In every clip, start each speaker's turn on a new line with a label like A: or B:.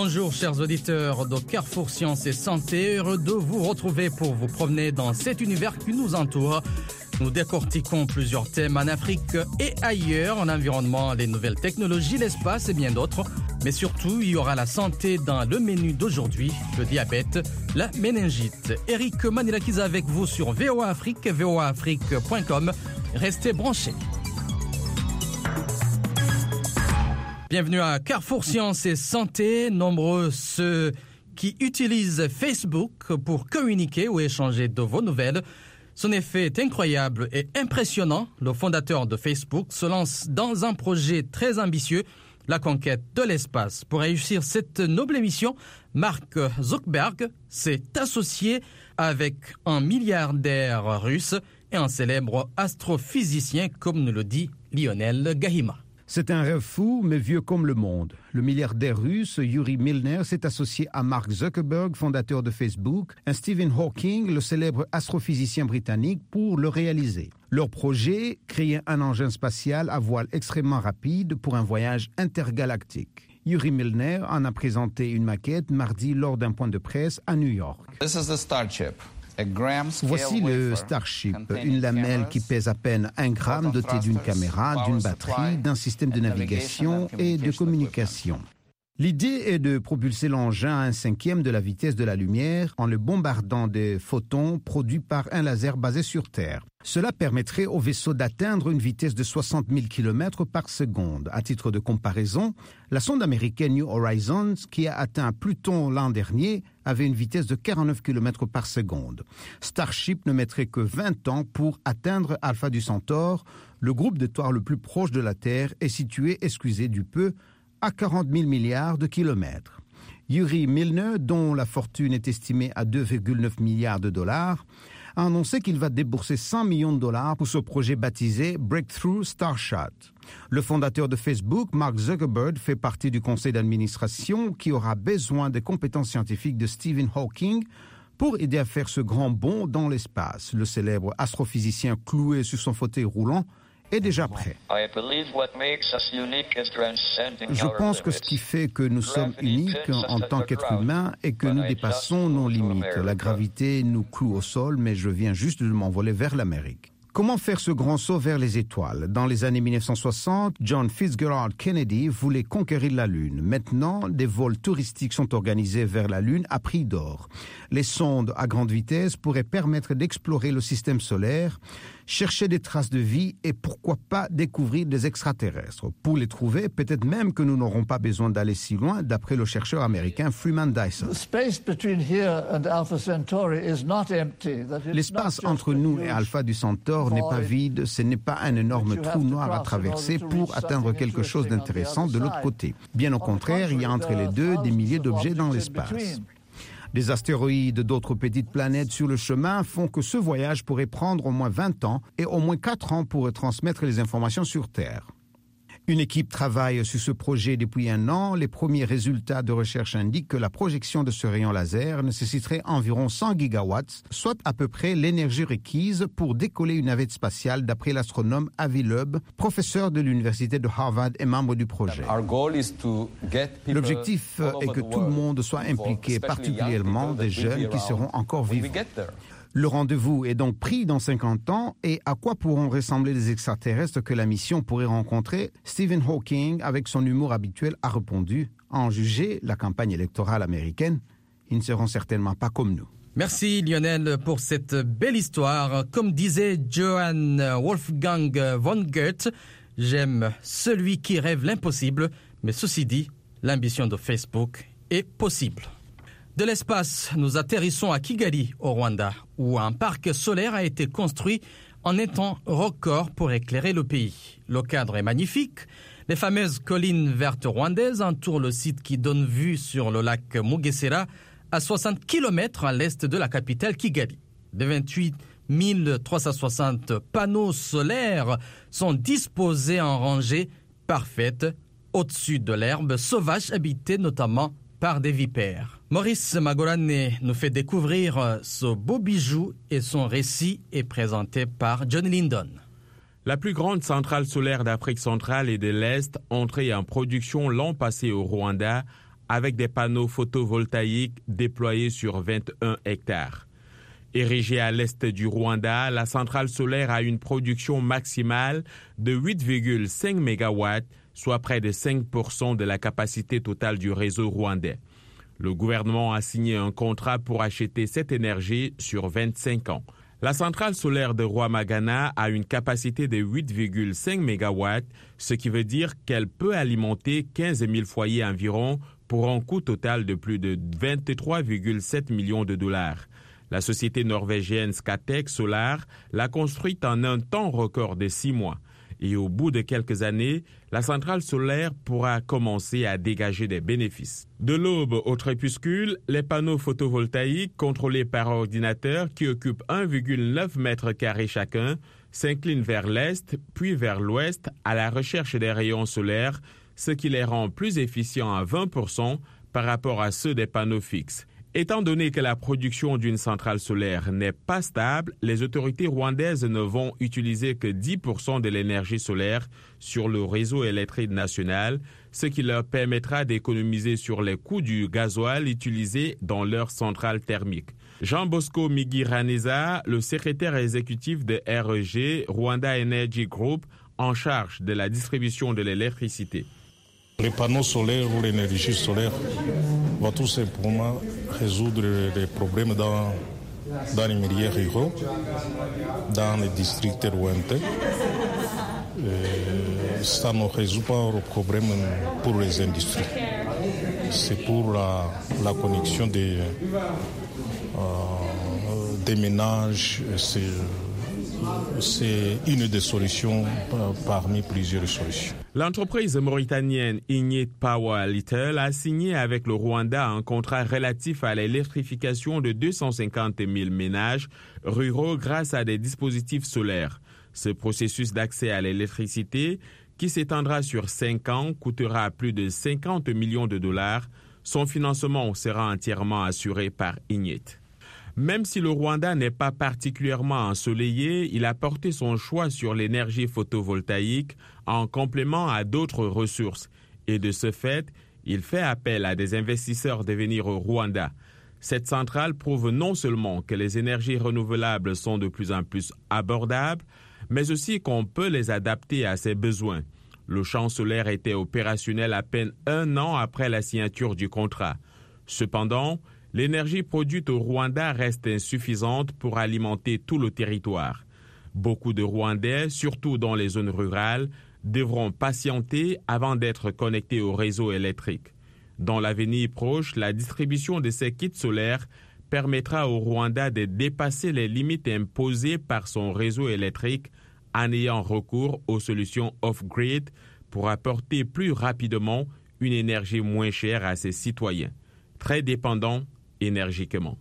A: Bonjour chers auditeurs de Carrefour Sciences et Santé, heureux de vous retrouver pour vous promener dans cet univers qui nous entoure. Nous décortiquons plusieurs thèmes en Afrique et ailleurs, en environnement, les nouvelles technologies, l'espace et bien d'autres. Mais surtout, il y aura la santé dans le menu d'aujourd'hui, le diabète, la méningite. Eric Manilakiza avec vous sur VOA Afrique, voaafrique.com. Restez branchés. Bienvenue à Carrefour Sciences et Santé. Nombreux ceux qui utilisent Facebook pour communiquer ou échanger de vos nouvelles. Son effet est incroyable et impressionnant. Le fondateur de Facebook se lance dans un projet très ambitieux, la conquête de l'espace. Pour réussir cette noble mission, Mark Zuckerberg s'est associé avec un milliardaire russe et un célèbre astrophysicien, comme nous le dit Lionel Gahima.
B: C'est un rêve fou, mais vieux comme le monde. Le milliardaire russe Yuri Milner s'est associé à Mark Zuckerberg, fondateur de Facebook, et Stephen Hawking, le célèbre astrophysicien britannique, pour le réaliser. Leur projet, créer un engin spatial à voile extrêmement rapide pour un voyage intergalactique. Yuri Milner en a présenté une maquette mardi lors d'un point de presse à New York.
C: This is the Starship.
B: Voici le Starship, une lamelle qui pèse à peine 1 gramme, dotée d'une caméra, d'une batterie, d'un système de navigation et de communication. L'idée est de propulser l'engin à 1/5 de la vitesse de la lumière en le bombardant des photons produits par un laser basé sur Terre. Cela permettrait au vaisseau d'atteindre une vitesse de 60 000 km par seconde. À titre de comparaison, la sonde américaine New Horizons, qui a atteint Pluton l'an dernier, avait une vitesse de 49 km par seconde. Starship ne mettrait que 20 ans pour atteindre Alpha du Centaure, le groupe d'étoiles le plus proche de la Terre est situé, excusez du peu, à 40 000 milliards de kilomètres. Yuri Milner, dont la fortune est estimée à 2,9 milliards de dollars, a annoncé qu'il va débourser 100 millions de dollars pour ce projet baptisé Breakthrough Starshot. Le fondateur de Facebook, Mark Zuckerberg, fait partie du conseil d'administration qui aura besoin des compétences scientifiques de Stephen Hawking pour aider à faire ce grand bond dans l'espace. Le célèbre astrophysicien cloué sur son fauteuil roulant est déjà prêt. Je pense que ce qui fait que nous sommes uniques en tant qu'êtres humains est que nous dépassons nos limites. La gravité nous cloue au sol, mais je viens juste de m'envoler vers l'Amérique. Comment faire ce grand saut vers les étoiles? Dans les années 1960, John Fitzgerald Kennedy voulait conquérir la Lune. Maintenant, des vols touristiques sont organisés vers la Lune à prix d'or. Les sondes à grande vitesse pourraient permettre d'explorer le système solaire, chercher des traces de vie et pourquoi pas découvrir des extraterrestres. Pour les trouver, peut-être même que nous n'aurons pas besoin d'aller si loin, d'après le chercheur américain Freeman Dyson. L'espace entre nous et Alpha du Centaure n'est pas vide, ce n'est pas un énorme trou noir à traverser pour atteindre quelque chose d'intéressant de l'autre côté. Bien au contraire, il y a entre les deux des milliers d'objets dans l'espace. Des astéroïdes d'autres petites planètes sur le chemin font que ce voyage pourrait prendre au moins 20 ans et au moins 4 ans pour transmettre les informations sur Terre. Une équipe travaille sur ce projet depuis 1 an. Les premiers résultats de recherche indiquent que la projection de ce rayon laser nécessiterait environ 100 gigawatts, soit à peu près l'énergie requise pour décoller une navette spatiale, d'après l'astronome Avi Loeb, professeur de l'université de Harvard et membre du projet. L'objectif est que tout le monde soit impliqué, particulièrement des jeunes qui seront encore vivants. Le rendez-vous est donc pris dans 50 ans et à quoi pourront ressembler les extraterrestres que la mission pourrait rencontrer? Stephen Hawking, avec son humour habituel, a répondu « À en juger la campagne électorale américaine, ils ne seront certainement pas comme nous ».
A: Merci Lionel pour cette belle histoire. Comme disait Johann Wolfgang von Goethe, j'aime celui qui rêve l'impossible, mais ceci dit, l'ambition de Facebook est possible. De l'espace, nous atterrissons à Kigali, au Rwanda, où un parc solaire a été construit en un temps record pour éclairer le pays. Le cadre est magnifique. Les fameuses collines vertes rwandaises entourent le site qui donne vue sur le lac Mugesera, à 60 km à l'est de la capitale Kigali. De 28 360 panneaux solaires sont disposés en rangée parfaite au-dessus de l'herbe sauvage habitée notamment par des vipères. Maurice Magorane nous fait découvrir ce beau bijou et son récit est présenté par Johnny Lindon.
D: La plus grande centrale solaire d'Afrique centrale et de l'Est, entrée en production l'an passé au Rwanda,
C: avec des panneaux photovoltaïques déployés sur 21 hectares. Érigée à l'est du Rwanda, la centrale solaire a une production maximale de 8,5 MW, soit près de 5% de la capacité totale du réseau rwandais. Le gouvernement a signé un contrat pour acheter cette énergie sur 25 ans. La centrale solaire de Rwamagana a une capacité de 8,5 MW, ce qui veut dire qu'elle peut alimenter 15 000 foyers environ pour un coût total de plus de 23,7 millions de dollars. La société norvégienne Scatec Solar l'a construite en un temps record de 6 mois. Et au bout de quelques années, la centrale solaire pourra commencer à dégager des bénéfices. De l'aube au crépuscule, les panneaux photovoltaïques contrôlés par ordinateur qui occupent 1,9 m² chacun s'inclinent vers l'est puis vers l'ouest à la recherche des rayons solaires, ce qui les rend plus efficients à 20% par rapport à ceux des panneaux fixes. Étant donné que la production d'une centrale solaire n'est pas stable, les autorités rwandaises ne vont utiliser que 10% de l'énergie solaire sur le réseau électrique national, ce qui leur permettra d'économiser sur les coûts du gasoil utilisé dans leurs centrales thermiques. Jean-Bosco Migiraneza, le secrétaire exécutif de REG, Rwanda Energy Group, en charge de la distribution de l'électricité.
D: Les panneaux solaires ou l'énergie solaire vont tout simplement résoudre les problèmes dans les milieux ruraux, dans les districts rwandais. Ça ne résout pas le problème pour les industries. C'est pour la connexion des ménages. C'est une des solutions parmi plusieurs solutions.
C: L'entreprise mauritanienne Ignite Power Little a signé avec le Rwanda un contrat relatif à l'électrification de 250 000 ménages ruraux grâce à des dispositifs solaires. Ce processus d'accès à l'électricité, qui s'étendra sur 5 ans, coûtera plus de 50 millions de dollars. Son financement sera entièrement assuré par Ignite. Même si le Rwanda n'est pas particulièrement ensoleillé, il a porté son choix sur l'énergie photovoltaïque en complément à d'autres ressources. Et de ce fait, il fait appel à des investisseurs de venir au Rwanda. Cette centrale prouve non seulement que les énergies renouvelables sont de plus en plus abordables, mais aussi qu'on peut les adapter à ses besoins. Le champ solaire était opérationnel à peine 1 an après la signature du contrat. Cependant, l'énergie produite au Rwanda reste insuffisante pour alimenter tout le territoire. Beaucoup de Rwandais, surtout dans les zones rurales, devront patienter avant d'être connectés au réseau électrique. Dans l'avenir proche, la distribution de ces kits solaires permettra au Rwanda de dépasser les limites imposées par son réseau électrique en ayant recours aux solutions off-grid pour apporter plus rapidement une énergie moins chère à ses citoyens, très dépendants énergiquement.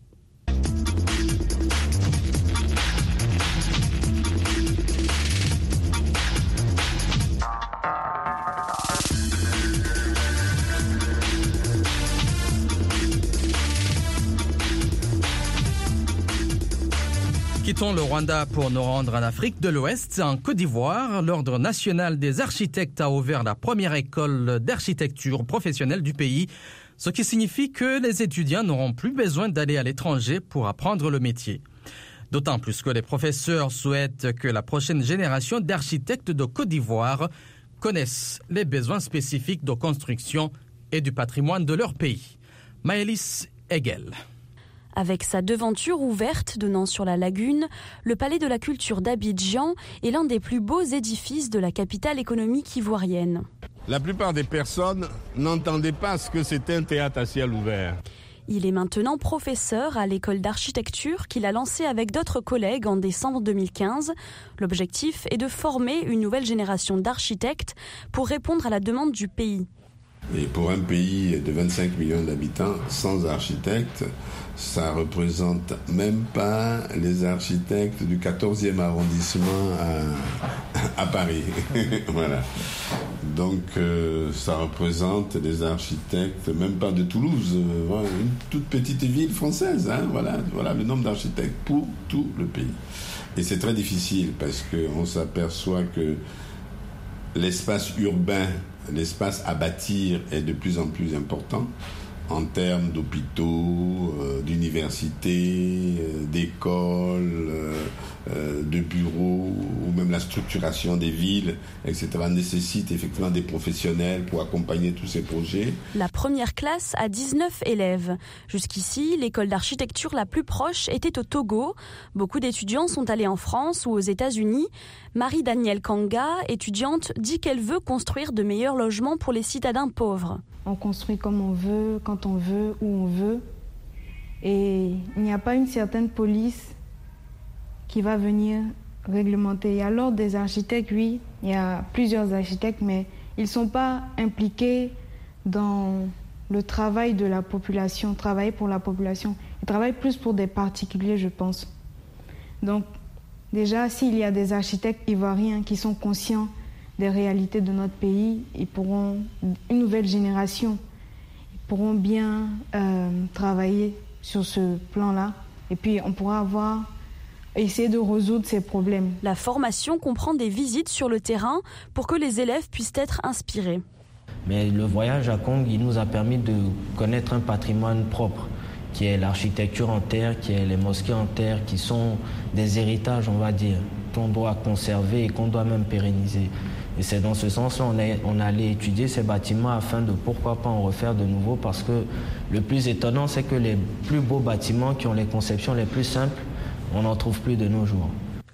A: Quittons le Rwanda pour nous rendre en Afrique de l'Ouest. En Côte d'Ivoire, l'Ordre national des architectes a ouvert la première école d'architecture professionnelle du pays, ce qui signifie que les étudiants n'auront plus besoin d'aller à l'étranger pour apprendre le métier. D'autant plus que les professeurs souhaitent que la prochaine génération d'architectes de Côte d'Ivoire connaissent les besoins spécifiques de construction et du patrimoine de leur pays. Maëlys Hegel.
E: Avec sa devanture ouverte donnant sur la lagune, le Palais de la Culture d'Abidjan est l'un des plus beaux édifices de la capitale économique ivoirienne.
F: La plupart des personnes n'entendaient pas ce que c'était un théâtre à ciel ouvert.
E: Il est maintenant professeur à l'école d'architecture qu'il a lancée avec d'autres collègues en décembre 2015. L'objectif est de former une nouvelle génération d'architectes pour répondre à la demande du pays.
G: Et pour un pays de 25 millions d'habitants sans architectes, ça représente même pas les architectes du 14e arrondissement à Paris. Voilà. Donc ça représente des architectes, même pas de Toulouse, une toute petite ville française. Hein, voilà le nombre d'architectes pour tout le pays. Et c'est très difficile parce qu'on s'aperçoit que l'espace urbain, l'espace à bâtir est de plus en plus important en termes d'hôpitaux, d'universités, d'écoles, de bureaux, ou même la structuration des villes, etc., nécessite effectivement des professionnels pour accompagner tous ces projets.
E: La première classe a 19 élèves. Jusqu'ici, l'école d'architecture la plus proche était au Togo. Beaucoup d'étudiants sont allés en France ou aux États-Unis. Marie-Danielle Kanga, étudiante, dit qu'elle veut construire de meilleurs logements pour les citadins pauvres.
H: On construit comme on veut, quand on veut, où on veut. Et il n'y a pas une certaine police qui va venir réglementer. Il y a l'ordre des architectes, oui, il y a plusieurs architectes, mais ils ne sont pas impliqués dans le travail de la population, travailler pour la population. Ils travaillent plus pour des particuliers, je pense. Donc, déjà, s'il y a des architectes ivoiriens qui sont conscients des réalités de notre pays, ils pourront, une nouvelle génération, ils pourront bien travailler sur ce plan-là. Et puis, on pourra essayer de résoudre ces problèmes.
E: La formation comprend des visites sur le terrain pour que les élèves puissent être inspirés.
I: Mais le voyage à Kong, il nous a permis de connaître un patrimoine propre, qui est l'architecture en terre, qui est les mosquées en terre, qui sont des héritages, on va dire, qu'on doit conserver et qu'on doit même pérenniser. Et c'est dans ce sens-là on allait étudier ces bâtiments afin de pourquoi pas en refaire de nouveau, parce que le plus étonnant, c'est que les plus beaux bâtiments qui ont les conceptions les plus simples, on n'en trouve plus de nos jours.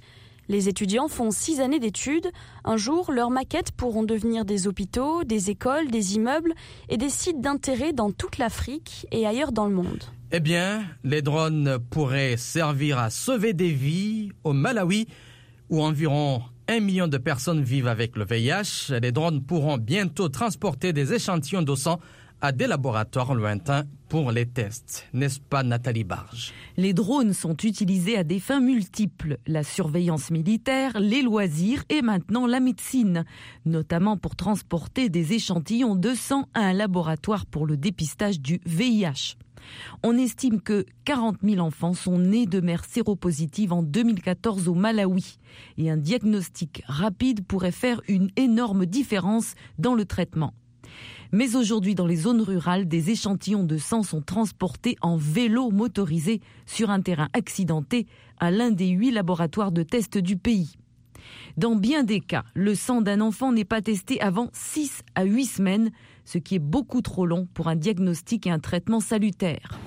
E: Les étudiants font 6 années d'études. Un jour, leurs maquettes pourront devenir des hôpitaux, des écoles, des immeubles et des sites d'intérêt dans toute l'Afrique et ailleurs dans le monde.
A: Eh bien, les drones pourraient servir à sauver des vies au Malawi, où environ 1 million de personnes vivent avec le VIH. Les drones pourront bientôt transporter des échantillons de sang à des laboratoires lointains pour les tests. N'est-ce pas, Nathalie Barge?
J: Les drones sont utilisés à des fins multiples. La surveillance militaire, les loisirs et maintenant la médecine, notamment pour transporter des échantillons de sang à un laboratoire pour le dépistage du VIH. On estime que 40 000 enfants sont nés de mères séropositives en 2014 au Malawi. Et un diagnostic rapide pourrait faire une énorme différence dans le traitement. Mais aujourd'hui, dans les zones rurales, des échantillons de sang sont transportés en vélo motorisé sur un terrain accidenté à l'un des 8 laboratoires de tests du pays. Dans bien des cas, le sang d'un enfant n'est pas testé avant 6 à 8 semaines, ce qui est beaucoup trop long pour un diagnostic et un traitement salutaire.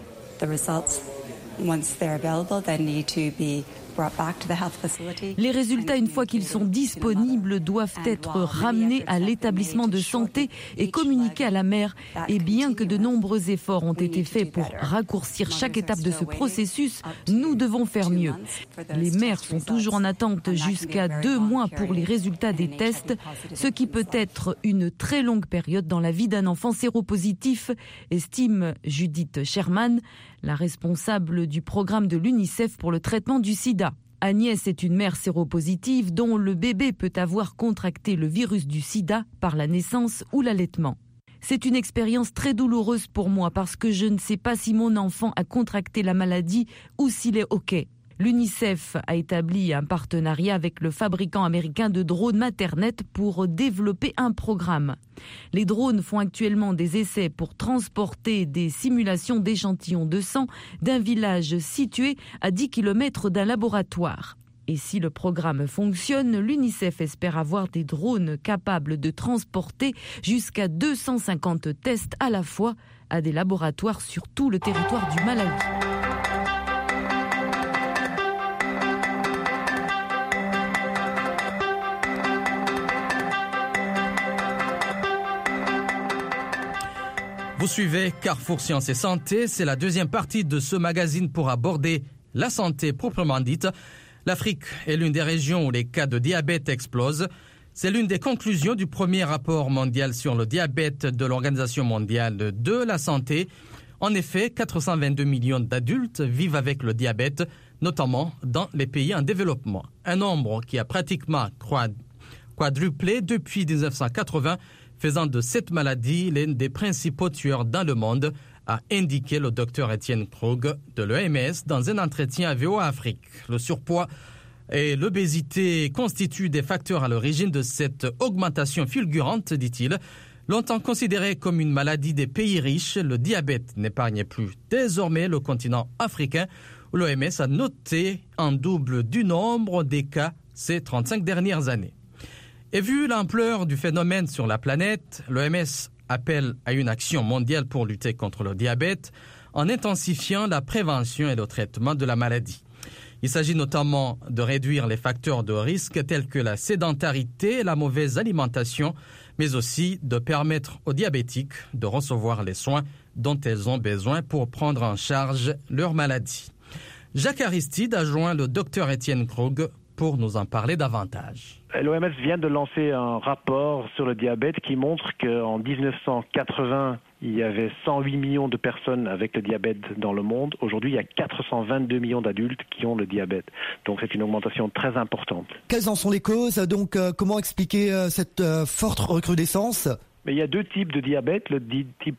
J: Les résultats, une fois qu'ils sont disponibles, doivent être ramenés à l'établissement de santé et communiqués à la mère. Et bien que de nombreux efforts ont été faits pour raccourcir chaque étape de ce processus, nous devons faire mieux. Les mères sont toujours en attente jusqu'à 2 mois pour les résultats des tests, ce qui peut être une très longue période dans la vie d'un enfant séropositif, estime Judith Sherman, la responsable du programme de l'UNICEF pour le traitement du sida. Agnès est une mère séropositive dont le bébé peut avoir contracté le virus du sida par la naissance ou l'allaitement. C'est une expérience très douloureuse pour moi parce que je ne sais pas si mon enfant a contracté la maladie ou s'il est OK. L'UNICEF a établi un partenariat avec le fabricant américain de drones Maternet pour développer un programme. Les drones font actuellement des essais pour transporter des simulations d'échantillons de sang d'un village situé à 10 km d'un laboratoire. Et si le programme fonctionne, l'UNICEF espère avoir des drones capables de transporter jusqu'à 250 tests à la fois à des laboratoires sur tout le territoire du Malawi.
A: Vous suivez Carrefour Sciences et Santé, c'est la deuxième partie de ce magazine pour aborder la santé proprement dite. L'Afrique est l'une des régions où les cas de diabète explosent. C'est l'une des conclusions du premier rapport mondial sur le diabète de l'Organisation mondiale de la santé. En effet, 422 millions d'adultes vivent avec le diabète, notamment dans les pays en développement. Un nombre qui a pratiquement quadruplé depuis 1980, faisant de cette maladie l'un des principaux tueurs dans le monde, a indiqué le docteur Étienne Krug de l'OMS dans un entretien à VOA Afrique. Le surpoids Et l'obésité constitue des facteurs à l'origine de cette augmentation fulgurante, dit-il. Longtemps considéré comme une maladie des pays riches, le diabète n'épargne plus désormais le continent africain, où l'OMS a noté un double du nombre des cas ces 35 dernières années. Et vu l'ampleur du phénomène sur la planète, l'OMS appelle à une action mondiale pour lutter contre le diabète en intensifiant la prévention et le traitement de la maladie. Il s'agit notamment de réduire les facteurs de risque tels que la sédentarité et la mauvaise alimentation, mais aussi de permettre aux diabétiques de recevoir les soins dont elles ont besoin pour prendre en charge leur maladie. Jacques Aristide a joint le docteur Étienne Krug pour nous en parler davantage.
K: L'OMS vient de lancer un rapport sur le diabète qui montre qu'en 1980, il y avait 108 millions de personnes avec le diabète dans le monde. Aujourd'hui, il y a 422 millions d'adultes qui ont le diabète. Donc c'est une augmentation très importante.
L: Quelles en sont les causes ? Donc comment expliquer cette forte recrudescence ?
K: Mais il y a deux types de diabète. Le type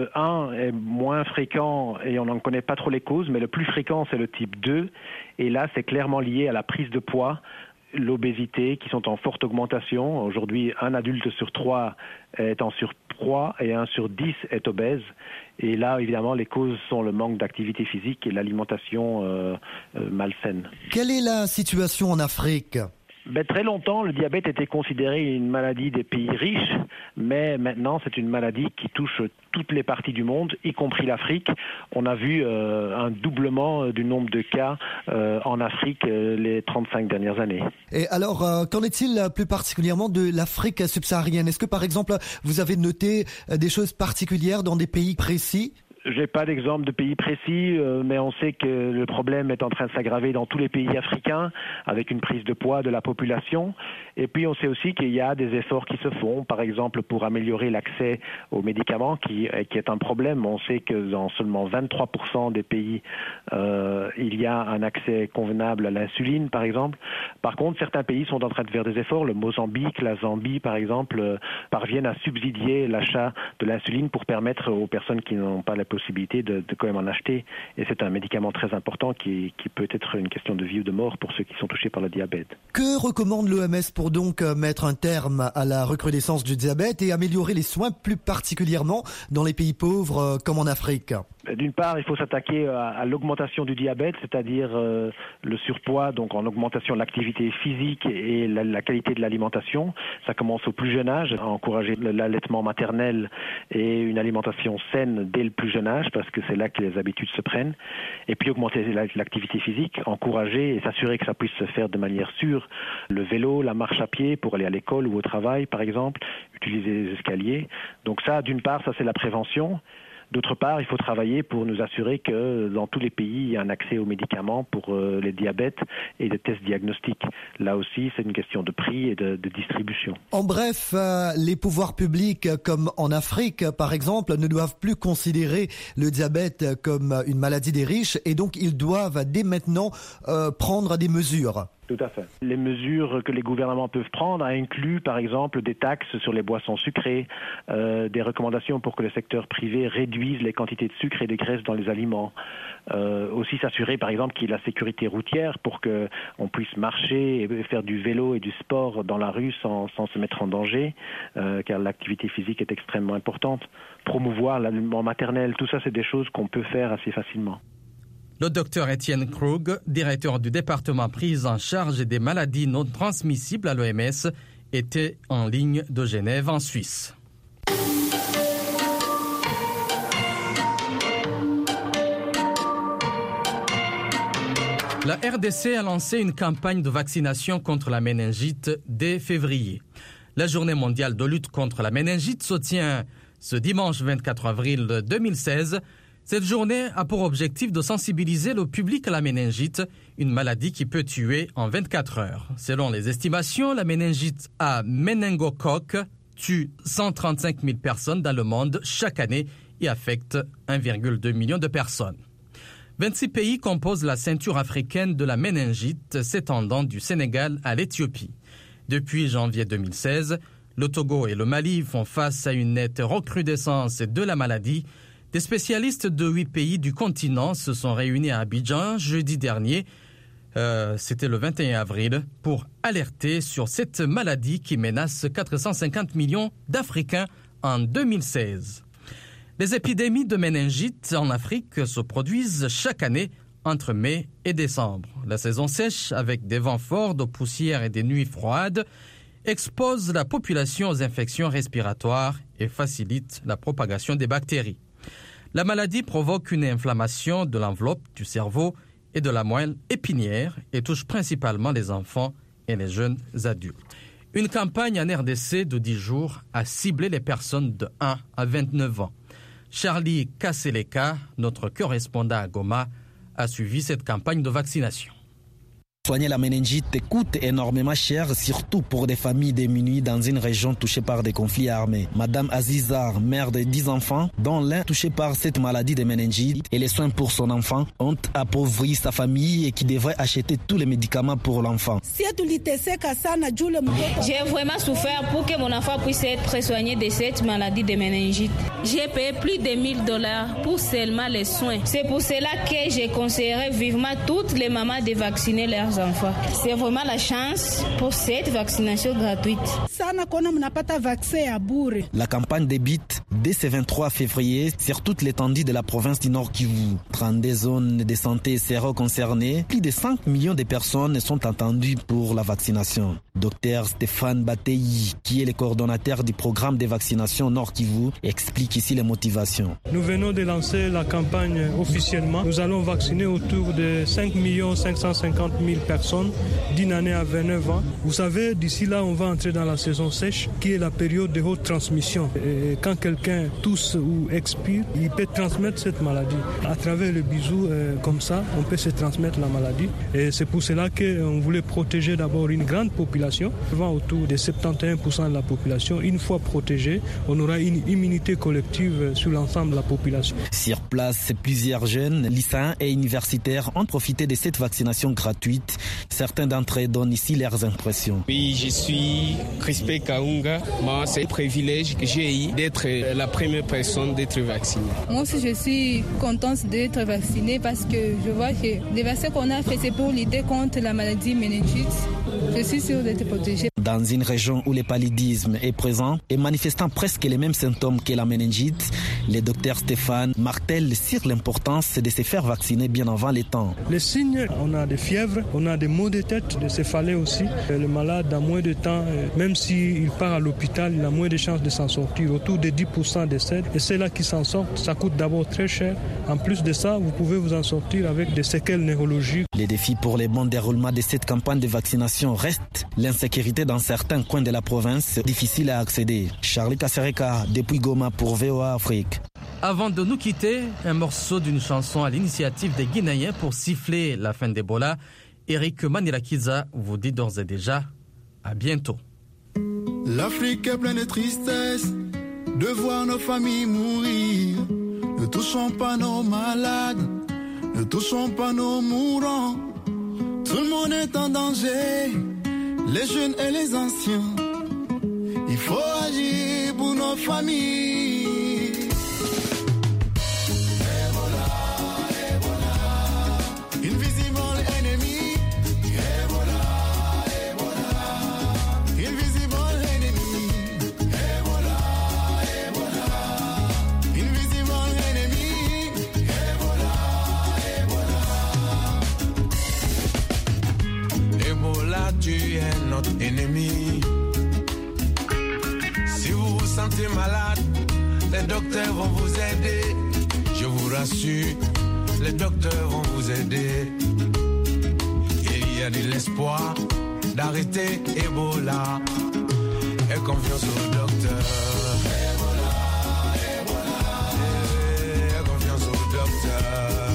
K: 1 est moins fréquent et on n'en connaît pas trop les causes, mais le plus fréquent, c'est le type 2. Et là, c'est clairement lié à la prise de poids, l'obésité, qui sont en forte augmentation. Aujourd'hui, 1 adulte sur 3 est en surpoids et 1 sur 10 est obèse. Et là, évidemment, les causes sont le manque d'activité physique et l'alimentation malsaine.
L: Quelle est la situation en Afrique ?
K: Très longtemps, le diabète était considéré une maladie des pays riches, mais maintenant, c'est une maladie qui touche toutes les parties du monde, y compris l'Afrique. On a vu un doublement du nombre de cas en Afrique les 35 dernières années.
L: Et alors, qu'en est-il plus particulièrement de l'Afrique subsaharienne ? Est-ce que, par exemple, vous avez noté des choses particulières dans des pays précis ?
K: J'ai pas d'exemple de pays précis, mais on sait que le problème est en train de s'aggraver dans tous les pays africains avec une prise de poids de la population. Et puis on sait aussi qu'il y a des efforts qui se font, par exemple pour améliorer l'accès aux médicaments, qui est un problème. On sait que dans seulement 23% des pays, il y a un accès convenable à l'insuline, par exemple. Par contre, certains pays sont en train de faire des efforts. Le Mozambique, la Zambie, par exemple, parviennent à subsidier l'achat de l'insuline pour permettre aux personnes qui n'ont pas la possibilité de quand même en acheter. Et c'est un médicament très important qui peut être une question de vie ou de mort pour ceux qui sont touchés par le diabète.
L: Que recommande l'OMS pour donc mettre un terme à la recrudescence du diabète et améliorer les soins plus particulièrement dans les pays pauvres comme en Afrique ?
K: D'une part, il faut s'attaquer à l'augmentation du diabète, c'est-à-dire le surpoids, donc en augmentation de l'activité physique et la qualité de l'alimentation. Ça commence au plus jeune âge, à encourager l'allaitement maternel et une alimentation saine dès le plus jeune âge, parce que c'est là que les habitudes se prennent. Et puis augmenter l'activité physique, encourager et s'assurer que ça puisse se faire de manière sûre. Le vélo, la marche à pied pour aller à l'école ou au travail, par exemple, utiliser les escaliers. Donc ça, d'une part, ça c'est la prévention. D'autre part, il faut travailler pour nous assurer que dans tous les pays, il y a un accès aux médicaments pour les diabètes et des tests diagnostiques. Là aussi, c'est une question de prix et de distribution.
L: En bref, les pouvoirs publics, comme en Afrique, par exemple, ne doivent plus considérer le diabète comme une maladie des riches et donc ils doivent dès maintenant prendre des mesures.
K: Tout à fait. Les mesures que les gouvernements peuvent prendre incluent par exemple des taxes sur les boissons sucrées, des recommandations pour que le secteur privé réduise les quantités de sucre et de graisse dans les aliments. Aussi s'assurer par exemple qu'il y ait la sécurité routière pour qu'on puisse marcher et faire du vélo et du sport dans la rue sans se mettre en danger, car l'activité physique est extrêmement importante. Promouvoir l'aliment maternel, tout ça c'est des choses qu'on peut faire assez facilement.
A: Le docteur Étienne Krug, directeur du département prise en charge des maladies non transmissibles à l'OMS, était en ligne de Genève en Suisse. La RDC a lancé une campagne de vaccination contre la méningite dès février. La journée mondiale de lutte contre la méningite se tient ce dimanche 24 avril 2016. Cette journée a pour objectif de sensibiliser le public à la méningite, une maladie qui peut tuer en 24 heures. Selon les estimations, la méningite à méningocoque tue 135 000 personnes dans le monde chaque année et affecte 1,2 million de personnes. 26 pays composent la ceinture africaine de la méningite s'étendant du Sénégal à l'Éthiopie. Depuis janvier 2016, le Togo et le Mali font face à une nette recrudescence de la maladie. Des spécialistes de 8 pays du continent se sont réunis à Abidjan jeudi dernier C'était le 21 avril, pour alerter sur cette maladie qui menace 450 millions d'Africains en 2016. Les épidémies de méningite en Afrique se produisent chaque année entre mai et décembre. La saison sèche, avec des vents forts, de poussière et des nuits froides, expose la population aux infections respiratoires et facilite la propagation des bactéries. La maladie provoque une inflammation de l'enveloppe du cerveau et de la moelle épinière et touche principalement les enfants et les jeunes adultes. Une campagne en RDC de 10 jours a ciblé les personnes de 1 à 29 ans. Charlie Kasseleka, notre correspondant à Goma, a suivi cette campagne de vaccination.
M: Soigner la méningite coûte énormément cher, surtout pour des familles démunies dans une région touchée par des conflits armés. Madame Azizar, mère de 10 enfants, dont l'un touché par cette maladie de méningite et les soins pour son enfant, ont appauvri sa famille et qui devrait acheter tous les médicaments pour l'enfant.
N: J'ai vraiment souffert pour que mon enfant puisse être soigné de cette maladie de méningite. J'ai payé plus de $1000 pour seulement les soins. C'est pour cela que je conseillerais vivement toutes les mamans de vacciner leurs enfants. C'est vraiment la chance pour cette vaccination gratuite.
M: La campagne débute dès ce 23 février sur toute l'étendue de la province du Nord Kivu. 32 zones de santé seront concernées. Plus de 5 millions de personnes sont attendues pour la vaccination. Dr Stéphane Bateyi, qui est le coordonnateur du programme de vaccination Nord Kivu, explique ici les motivations.
O: Nous venons de lancer la campagne officiellement. Nous allons vacciner autour de 5 550 000 personnes d'une année à 29 ans. Vous savez, d'ici là, on va entrer dans la saison sèche, qui est la période de haute transmission. Et quand quelqu'un tousse ou expire, il peut transmettre cette maladie. À travers le bisou, comme ça, on peut se transmettre la maladie. Et c'est pour cela qu'on voulait protéger d'abord une grande population, autour de 71% de la population. Une fois protégée, on aura une immunité collective sur l'ensemble de la population.
M: Sur place, plusieurs jeunes, lycéens et universitaires ont profité de cette vaccination gratuite. Certains d'entre eux donnent ici leurs impressions.
P: Oui, je suis Crispé Kaunga. Moi, c'est un privilège que j'ai eu d'être la première personne d'être vaccinée.
Q: Moi aussi, je suis contente d'être vaccinée parce que je vois que les vaccins qu'on a fait, c'est pour lutter contre la maladie méningite. Je suis sûre d'être protégée.
M: Dans une région où le paludisme est présent et manifestant presque les mêmes symptômes que la méningite, le docteur Stéphane martèle sur l'importance de se faire vacciner bien avant les temps.
O: Les signes, on a des fièvres, on a des maux de tête, des céphalées aussi. Le malade a moins de temps, même s'il part à l'hôpital, il a moins de chances de s'en sortir. Autour de 10% décèdent. Et ceux-là qui s'en sortent, ça coûte d'abord très cher. En plus de ça, vous pouvez vous en sortir avec des séquelles neurologiques.
M: Les défis pour le bon déroulement de cette campagne de vaccination restent l'insécurité dans certains coins de la province, difficile à accéder. Charlie Kassereka, depuis Goma pour VOA Afrique.
A: Avant de nous quitter, un morceau d'une chanson à l'initiative des Guinéens pour siffler la fin d'Ebola. Eric Manilakiza vous dit d'ores et déjà à bientôt.
R: L'Afrique est pleine de tristesse de voir nos familles mourir. Ne touchons pas nos malades, ne touchons pas nos mourants. Tout le monde est en danger, les jeunes et les anciens. Il faut agir pour nos familles. Ebola, Ebola, invisible ennemi. Ebola, Ebola, invisible ennemi. Ebola, Ebola, invisible ennemi. Ebola, Ebola.
S: Ebola, tu es notre ennemi. Si vous vous sentez malade, les docteurs vont vous aider. Je vous rassure, les docteurs vont vous aider. Il y a de l'espoir d'arrêter Ebola. Et confiance au docteur. Ebola, Ebola. Et confiance au docteur.